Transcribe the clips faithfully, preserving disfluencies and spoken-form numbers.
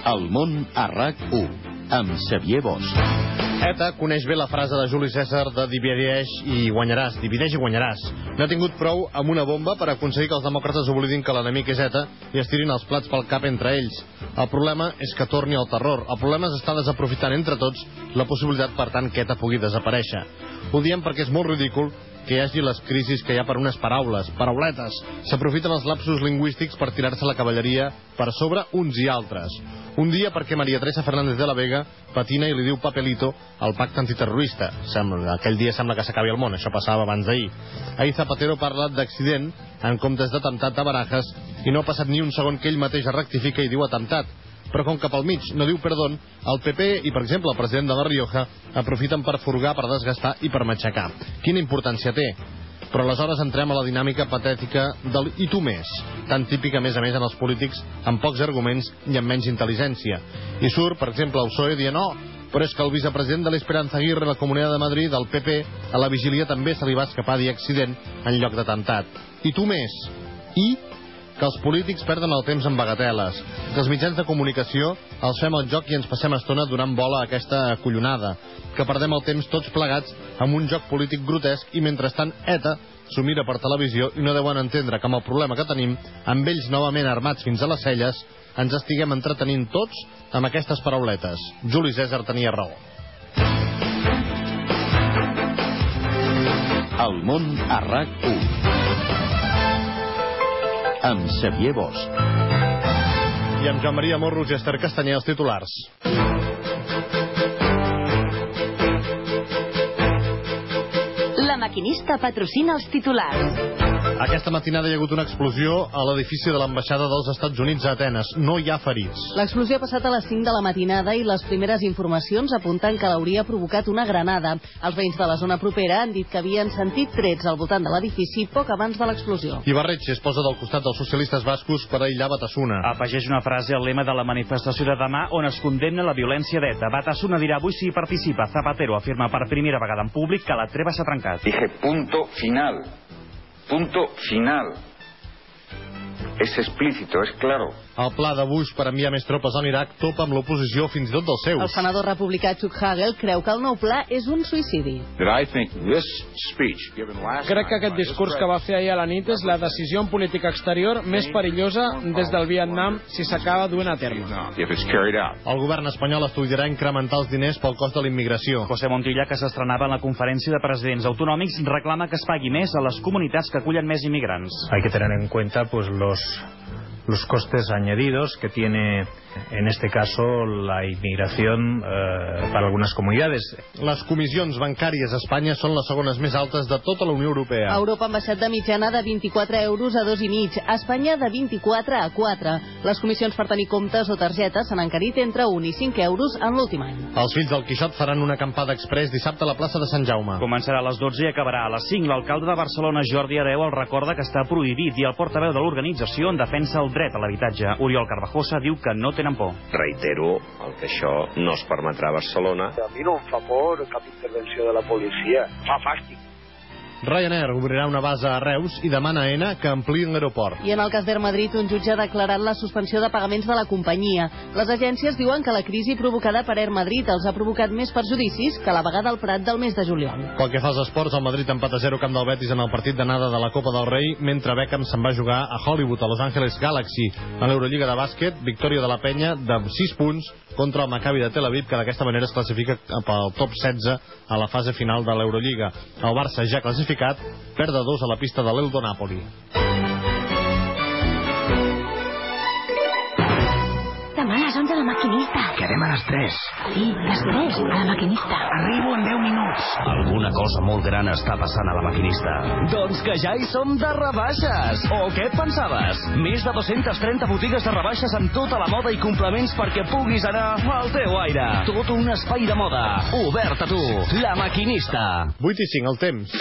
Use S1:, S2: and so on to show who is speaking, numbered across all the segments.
S1: El món a RAC u, amb Xavier Bosch.
S2: ETA coneix bé la frase de Juli Cèsar de divideix i guanyaràs, divideix i guanyaràs. No ha tingut prou amb una bomba per aconseguir que els demòcrates oblidin que l'enemic és ETA i es tirin els plats pel cap entre ells. El problema és que torni el terror. El problema és estar desaprofitant entre tots la possibilitat, per tant, que ETA pugui desaparèixer. Ho diem perquè és molt ridícul que hi hagi les crisis que hi ha per unes paraules, parauletes. S'aprofiten els lapsus lingüístics per tirar-se la cavalleria per sobre uns i altres. Un dia perquè María Teresa Fernández de la Vega patina i li diu papelito al pacte antiterrorista. Sembla, aquell dia sembla que s'acabi el món, això passava abans d'ahir. Ahir Zapatero parla d'accident en comptes d'atemptat a Barajas i no ha passat ni un segon que ell mateix rectifica i diu atemptat. Però com cap al mig no diu perdó, el P P i, per exemple, el president de La Rioja aprofiten per furgar, per desgastar i per matxacar. Quina importància té? Però aleshores entrem a la dinàmica patètica del i tu més, tan típica, a més a més, en els polítics, amb pocs arguments i amb menys intel·ligència. I surt, per exemple, el P S O E dient no, però és que el vicepresident de l'Esperanza Aguirre, la Comunitat de Madrid, del P P, a la vigília també se li va escapar dir accident en lloc d'atemptat. I tu més. I que els polítics perden el temps en bagateles, que els mitjans de comunicació els fem el joc i ens passem estona donant bola a aquesta acollonada, que perdem el temps tots plegats amb un joc polític grotesc i mentrestant ETA s'ho mira per televisió i no deuen entendre que amb el problema que tenim, amb ells novament armats fins a les celles, ens estiguem entretenint tots amb aquestes parauletes. Juli Cèsar tenia raó.
S1: El món a RAC u, amb Xavier Bosch.
S2: I amb Joan Maria Morros i Esther Castanyer, els titulars.
S3: La Maquinista patrocina els titulars.
S2: Aquesta matinada hi ha hagut una explosió a l'edifici de l'ambaixada dels Estats Units a Atenes. No hi ha ferits.
S4: L'explosió ha passat a les cinc de la matinada i les primeres informacions apunten que l'hauria provocat una granada. Els veïns de la zona propera han dit que havien sentit trets al voltant de l'edifici poc abans de l'explosió.
S2: Ibarretxe es posa del costat dels socialistes bascos per aïllar Batasuna.
S5: Afegeix una frase al lema de la manifestació de demà on es condemna la violència d'ETA. Batasuna dirà avui si hi participa. Zapatero afirma per primera vegada en públic que la treva s'ha trencat.
S6: Dije punto final. Punto final. Es explícito, es claro.
S2: El pla de Bush per enviar més tropes a l'Iraq topa amb l'oposició fins i tot dels seus.
S4: El senador republicà Chuck Hagel creu que el nou pla és un suïcidi.
S7: Crec que aquest discurs que va fer ahir a la nit és la decisió en política exterior més perillosa des del Vietnam si s'acaba duent a terme.
S2: El govern espanyol estudiarà incrementar els diners pel cost de la immigració.
S5: José Montilla, que s'estrenava en la conferència de presidents autonòmics, reclama que es pagui més a les comunitats que acullen més immigrants.
S8: Hay que tener en cuenta pues los los costes añadidos que tiene en este caso la inmigración eh, para algunas comunidades.
S2: Les comissions bancàries a Espanya són les segones més altes de tota la Unió Europea.
S4: A Europa han baixat de mitjana de vint-i-quatre euros a dos i mig, a Espanya de vint-i-quatre a quatre. Les comissions per tenir comptes o targetes s'han encarit entre un i cinc euros en l'últim any.
S2: Els fills del Quixot faran una acampada express dissabte a la plaça de Sant Jaume.
S5: Començarà a les dotze i acabarà a les cinc. L'alcalde de Barcelona, Jordi Hereu, el recorda que està prohibit i el portaveu de l'organització en defensa el dret a l'habitatge. Oriol Carvajosa diu que no tenen por.
S9: Reitero el que això no es permetrà a Barcelona.
S10: A mi no em fa por cap intervenció de la policia. Fa fàstic.
S2: Ryanair obrirà una base a Reus i demana a Aena que ampliïn l'aeroport.
S4: I en el cas d'Air Madrid, un jutge ha declarat la suspensió de pagaments de la companyia. Les agències diuen que la crisi provocada per Air Madrid els ha provocat més perjudicis que la vaga del Prat del mes de juliol.
S2: Pel que fa als esports, el Madrid empat a zero camp del Betis en el partit d'anada de la Copa del Rei, mentre Beckham se'n va jugar a Hollywood, a Los Angeles Galaxy. En l'Eurolliga de bàsquet, victòria de la Penya de sis punts contra el Maccabi de Tel Aviv, que d'aquesta manera es classifica pel top setze a la fase final de l'Eurolliga. El Barça ja classificat, perd de dos a la pista de l'Eldo Napoli.
S3: Demà a les onze a la Maquinista.
S11: Quedem a les tres.
S3: Sí, les tres, a la Maquinista.
S11: Arribo en deu minuts.
S12: Alguna cosa molt gran està passant a la Maquinista.
S13: Doncs que ja hi som de rebaixes. O què et pensaves? Més de dues-centes trenta botigues de rebaixes amb tota la moda i complements perquè puguis anar al teu aire. Tot un espai de moda. Obert a tu. La Maquinista.
S2: vuit i cinc, el temps.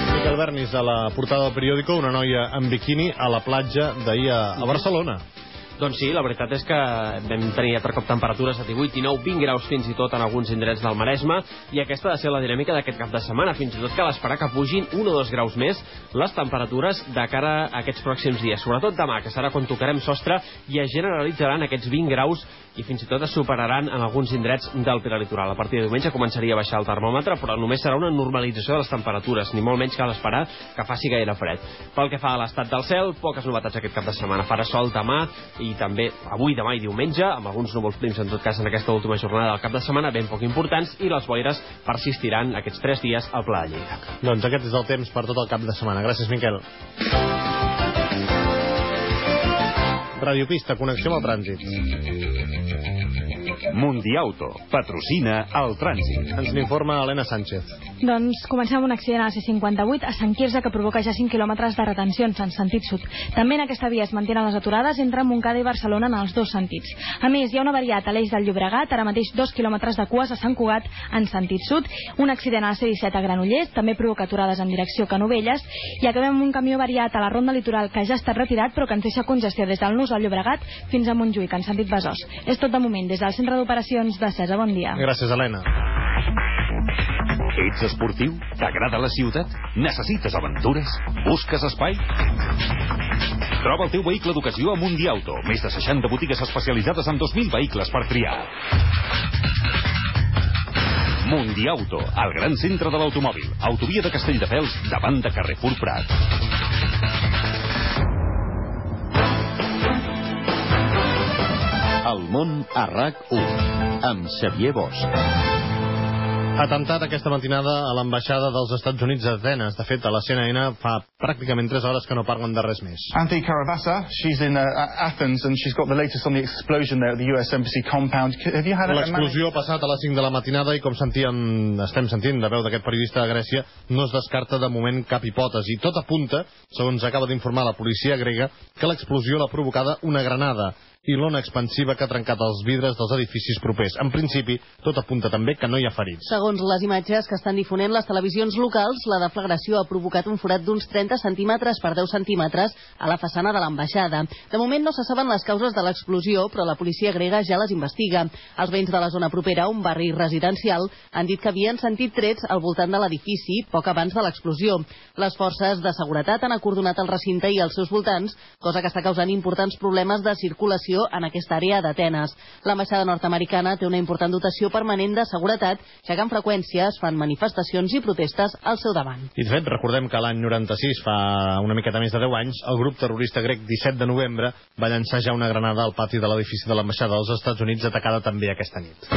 S2: Bernis a la portada del periòdico, una noia en biquini a la platja d'ahir a, a Barcelona.
S14: Doncs sí, la veritat és que vam tenir altre cop temperatures de divuit, dinou, vint graus fins i tot en alguns indrets del Maresme, i aquesta ha de ser la dinàmica d'aquest cap de setmana. Fins i tot cal esperar que pugin un o dos graus més les temperatures de cara a aquests pròxims dies. Sobretot demà, que serà quan tocarem sostre, i es generalitzaran aquests vint graus i fins i tot es superaran en alguns indrets del peralitoral. A partir de diumenge començaria a baixar el termòmetre, però només serà una normalització de les temperatures, ni molt menys cal esperar que faci gaire fred. Pel que fa a l'estat del cel, poques novetats aquest cap de setmana. Farà sol demà i també avui, demà i diumenge, amb alguns núvols prims en tot cas en aquesta última jornada del cap de setmana, ben poc importants, i les boires persistiran aquests tres dies al Pla de Lleida.
S2: Doncs aquest és el temps per tot el cap de setmana. Gràcies, Miquel. Radiopista, connexió amb el trànsit.
S1: Mundiauto patrocina el trànsit.
S2: Ens n'informa Helena Sánchez.
S15: Doncs comencem amb un accident a la C cinquanta-vuit a Sant Quirze que provoca ja cinc quilòmetres de retencions en sentit sud. També en aquesta via es mantenen les aturades entre Montcada i Barcelona en els dos sentits. A més, hi ha una variat a l'eix del Llobregat, ara mateix dos quilòmetres de cues a Sant Cugat en sentit sud. Un accident a la C disset a Granollers, també provoca aturades en direcció Canovelles. I acabem amb un camió variat a la ronda litoral que ja ha estat retirat però que ens deixa congestió des del nus del Llobregat fins a Montjuïc en sentit Besòs. És tot de moment des del centre d'operacions de Cesa. Bon dia.
S2: Gràcies, Helena.
S1: Ets esportiu? T'agrada la ciutat? Necessites aventures? Busques espai? Troba el teu vehicle d'ocasió a Mundiauto. Més de seixanta botigues especialitzades amb dos mil vehicles per triar. Mundiauto, al gran centre de l'automòbil. Autovia de Castelldefels, davant de Carrefour Prat. El món a RAC u, amb Xavier Bosch.
S2: Atemptat aquesta matinada a l'ambaixada dels Estats Units a Atenes. De fet, a la C N N fa pràcticament tres hores que no parlen de res més.
S16: Anthony Caravassa, she's in uh, Athens and she's got the latest on the explosion there at the U S Embassy compound. Have you had a...
S2: L'explosió ha passat a les cinc de la matinada i com sentíem, estem sentint de veu d'aquest periodista de Grècia, no es descarta de moment cap hipòtesi. Tot apunta, segons acaba d'informar la policia grega, que l'explosió l'ha provocada una granada i l'ona expansiva que ha trencat els vidres dels edificis propers. En principi, tot apunta també que no hi ha ferits.
S4: Segons les imatges que estan difonent les televisions locals, la deflagració ha provocat un forat d'uns trenta centímetres per deu centímetres a la façana de l'ambaixada. De moment no se saben les causes de l'explosió, però la policia grega ja les investiga. Els veïns de la zona propera, un barri residencial, han dit que havien sentit trets al voltant de l'edifici poc abans de l'explosió. Les forces de seguretat han acordonat el recinte i els seus voltants, cosa que està causant importants problemes de circulació en aquesta àrea d'Atenes. L'ambaixada nord-americana té una important dotació permanent de seguretat, ja que amb freqüència es fan manifestacions i protestes al seu davant.
S2: I de fet, recordem que l'any noranta-sis, fa una miqueta més de deu anys, el grup terrorista grec disset de novembre va llançar ja una granada al pati de l'edifici de l'ambaixada dels Estats Units, atacada també aquesta nit.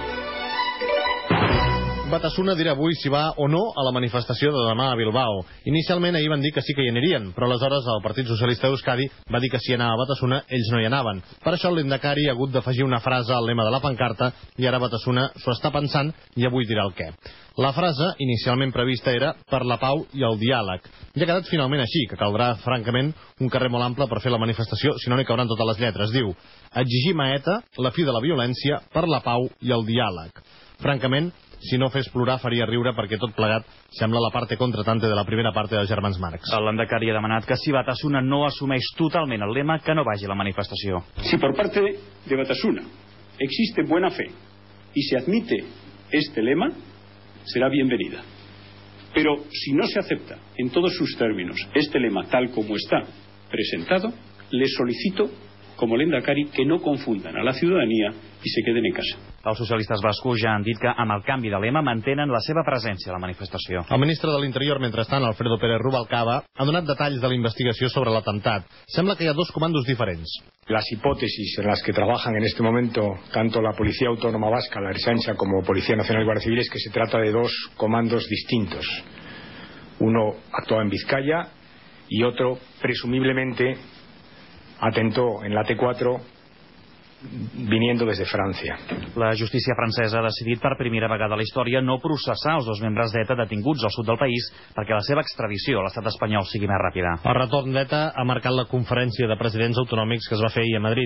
S2: Batasuna dirà avui si va o no a la manifestació de demà a Bilbao. Inicialment ahir van dir que sí que hi anirien, però aleshores el Partit Socialista d'Euskadi va dir que si anava a Batasuna, ells no hi anaven. Per això el lehendakari ha hagut d'afegir una frase al lema de la pancarta i ara Batasuna s'ho està pensant i avui dirà el què. La frase, inicialment prevista, era per la pau i el diàleg. I ha quedat finalment així, que caldrà, francament, un carrer molt ample per fer la manifestació, si no n'hi cabran totes les lletres. Diu, exigim a ETA la fi de la violència per la pau i el diàleg. Francament, si no fes plorar faria riure perquè tot plegat sembla la parte contratante de la primera parte dels germans Marx.
S5: El lehendakari ha demanat que si Batasuna no assumeix totalment el lema, que no vagi a la manifestació.
S17: Si por parte de Batasuna existe buena fe y se admite este lema, será bienvenida. Pero si no se acepta en todos sus términos este lema tal como está presentado, le solicito como lehendakari que no confundan a la ciudadanía i se queden en casa.
S5: Els socialistes bascos ja han dit que amb el canvi de lema mantenen la seva presència a la manifestació.
S2: El ministre de l'Interior, mentrestant, Alfredo Pérez Rubalcaba, ha donat detalls de la investigació sobre l'atemptat. Sembla que hi ha dos comandos diferents.
S18: Las hipótesis en las que trabajan en este momento tanto la Policía Autónoma Vasca, la Ertzaintza, como Policía Nacional y Guardia Civil es que se trata de dos comandos distintos. Uno actuaba en Vizcaya y otro, presumiblemente, atentó en la T cuatro viniendo desde Francia.
S5: La justícia francesa ha decidit per primera vegada a la història no processar els dos membres d'ETA detinguts al sud del país perquè la seva extradició a l'estat espanyol sigui més ràpida.
S2: El retorn d'ETA ha marcat la conferència de presidents autonòmics que es va fer ahir a Madrid.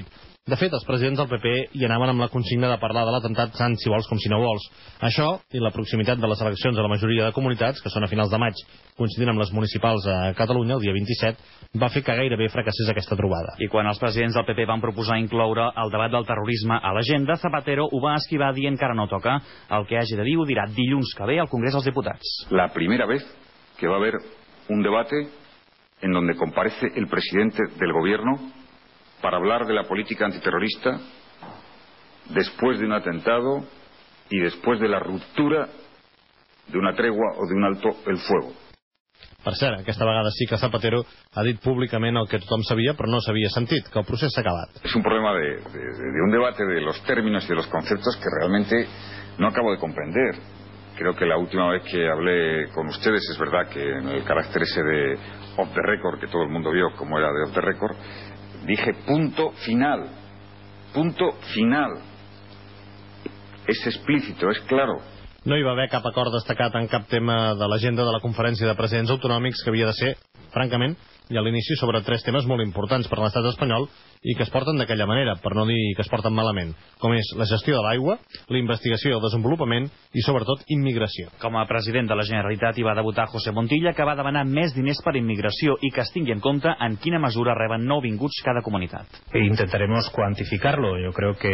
S2: De fet, els presidents del P P hi anaven amb la consigna de parlar de l'atemptat tant si vols com si no vols. Això, i la proximitat de les eleccions a la majoria de comunitats, que són a finals de maig, coincidint amb les municipals a Catalunya, el dia vint-i-set, va fer que gairebé fracassés aquesta trobada.
S5: I quan els presidents del P P van proposar incloure el debat del terrorisme a l'agenda, Zapatero ho va esquivar dient que ara no toca. El que hagi de dir ho dirà dilluns que ve al Congrés dels Diputats.
S6: La primera vez que va a haber un debate en donde comparece el presidente del gobierno para hablar de la política antiterrorista después de un atentado y después de la ruptura de una tregua o de un alto el fuego.
S2: Per cert, aquesta vegada sí que Zapatero ha dit públicament el que tothom sabia però no s'havia sentit, que el procés s'ha acabat.
S6: Es un problema de, de, de un debate de los términos y de los conceptos que realmente no acabo de comprender. Creo que la última vez que hablé con ustedes, es verdad que en el carácter ese de off the record, que todo el mundo vio cómo era de off the record, dije punto final, punto final. Es explícito, es claro.
S2: No hi va haver cap acord destacat en cap tema de l'agenda de la conferència de presidents autonòmics, que havia de ser, francament, i a l'inici sobre tres temes molt importants per l'estat espanyol i que es porten d'aquella manera, per no dir que es porten malament, com és la gestió de l'aigua, la investigació i el desenvolupament i, sobretot, immigració.
S5: Com a president de la Generalitat hi va debutar José Montilla, que va demanar més diners per immigració i que es tingui en compte en quina mesura reben nouvinguts cada comunitat.
S8: E intentaremos cuantificarlo. Yo creo que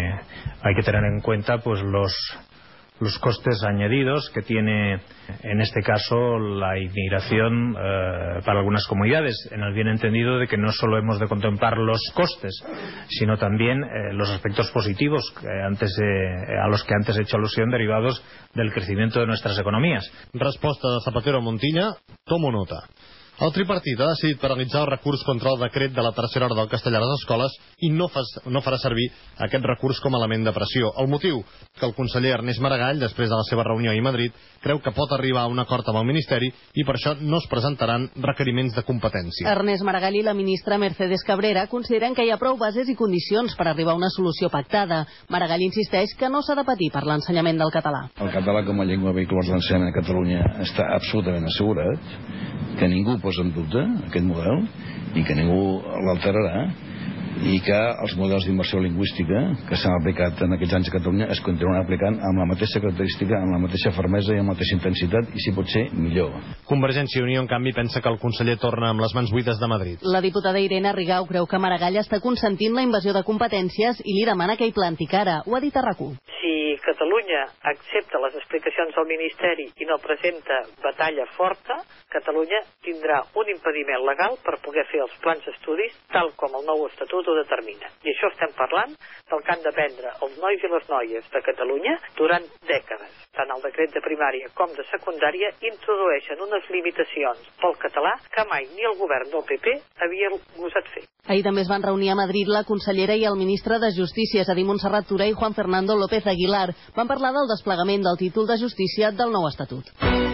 S8: hay que tener en cuenta pues los los costes añadidos que tiene en este caso la inmigración eh, para algunas comunidades, en el bien entendido de que no solo hemos de contemplar los costes, sino también eh, los aspectos positivos que antes eh, a los que antes he hecho alusión, derivados del crecimiento de nuestras economías.
S2: Resposta de Zapatero a Montilla, tomo nota. El tripartit ha decidit paralitzar el recurs contra el decret de la tercera hora del castellà a les escoles i no, fas, no farà servir aquest recurs com a element de pressió. El motiu, que el conseller Ernest Maragall, després de la seva reunió a Madrid, creu que pot arribar a un acord amb el Ministeri i per això no es presentaran requeriments de competència.
S4: Ernest Maragall i la ministra Mercedes Cabrera consideren que hi ha prou bases i condicions per arribar a una solució pactada. Maragall insisteix que no s'ha de patir per l'ensenyament del català.
S19: El català com a llengua vehicular d'ensenyament a Catalunya està absolutament assegurat, que ningú posa en dubte aquest model i que ningú l'alterarà i que els models d'immersió lingüística que s'han aplicat en aquests anys a Catalunya es continuen aplicant amb la mateixa característica, amb la mateixa fermesa i amb la mateixa intensitat i, si pot ser, millor.
S2: Convergència i Unió, en canvi, pensa que el conseller torna amb les mans buides de Madrid.
S4: La diputada Irene Rigau creu que Maragall està consentint la invasió de competències i li demana que hi planti cara. Ho ha dit a RAC u.
S20: Si Catalunya accepta les explicacions del Ministeri i no presenta batalla forta, Catalunya tindrà un impediment legal per poder fer els plans d'estudis tal com el nou Estatut ho determina. I això estem parlant del que han d'aprendre els nois i les noies de Catalunya durant dècades. Tant el decret de primària com de secundària introdueixen unes limitacions pel català que mai ni el govern del P P havia gosat fer.
S4: Ahir també es van reunir a Madrid la consellera i el ministre de Justícia, és a dir, Montserrat Tura i Juan Fernando López Aguilar. Van parlar del desplegament del títol de justícia del nou Estatut.